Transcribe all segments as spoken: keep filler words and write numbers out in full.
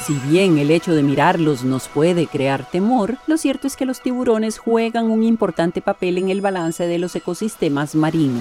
Si bien el hecho de mirarlos nos puede crear temor, lo cierto es que los tiburones juegan un importante papel en el balance de los ecosistemas marinos.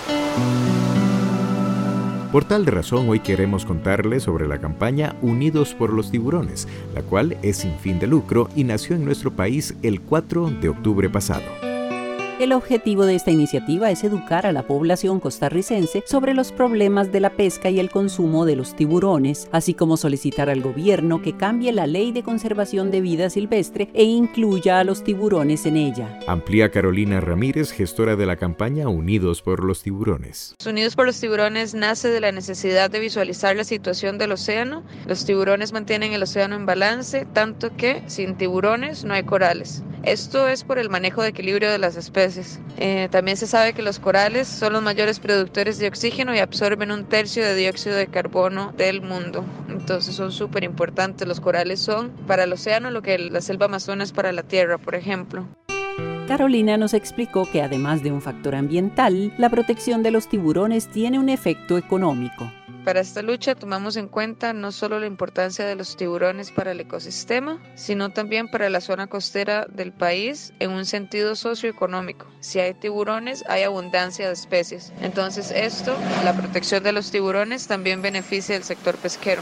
Por tal razón, hoy queremos contarles sobre la campaña Unidos por los Tiburones, la cual es sin fin de lucro y nació en nuestro país el cuatro de octubre pasado. El objetivo de esta iniciativa es educar a la población costarricense sobre los problemas de la pesca y el consumo de los tiburones, así como solicitar al gobierno que cambie la ley de conservación de vida silvestre e incluya a los tiburones en ella. Amplía Carolina Ramírez, gestora de la campaña Unidos por los Tiburones. Unidos por los Tiburones nace de la necesidad de visualizar la situación del océano. Los tiburones mantienen el océano en balance, tanto que sin tiburones no hay corales. Esto es por el manejo de equilibrio de las especies. Eh, también se sabe que los corales son los mayores productores de oxígeno y absorben un tercio de dióxido de carbono del mundo. Entonces son súper importantes. Los corales son para el océano lo que la selva amazona es para la tierra, por ejemplo. Carolina nos explicó que además de un factor ambiental, la protección de los tiburones tiene un efecto económico. Para esta lucha tomamos en cuenta no solo la importancia de los tiburones para el ecosistema, sino también para la zona costera del país en un sentido socioeconómico. Si hay tiburones, hay abundancia de especies. Entonces esto, la protección de los tiburones, también beneficia al sector pesquero.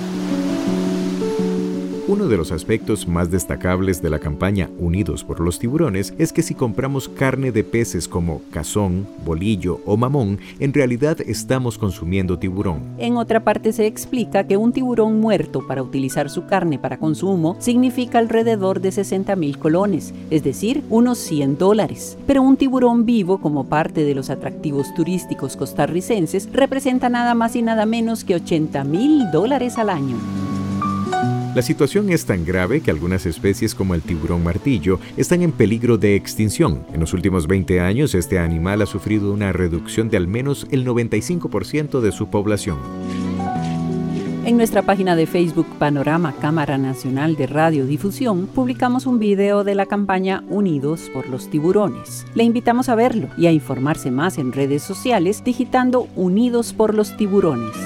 Uno de los aspectos más destacables de la campaña Unidos por los Tiburones es que si compramos carne de peces como cazón, bolillo o mamón, en realidad estamos consumiendo tiburón. En otra parte se explica que un tiburón muerto para utilizar su carne para consumo significa alrededor de sesenta mil colones, es decir, unos cien dólares. Pero un tiburón vivo, como parte de los atractivos turísticos costarricenses, representa nada más y nada menos que ochenta mil dólares al año. La situación es tan grave que algunas especies como el tiburón martillo están en peligro de extinción. En los últimos veinte años, este animal ha sufrido una reducción de al menos el noventa y cinco por ciento de su población. En nuestra página de Facebook Panorama Cámara Nacional de Radiodifusión publicamos un video de la campaña Unidos por los Tiburones. Le invitamos a verlo y a informarse más en redes sociales digitando Unidos por los Tiburones.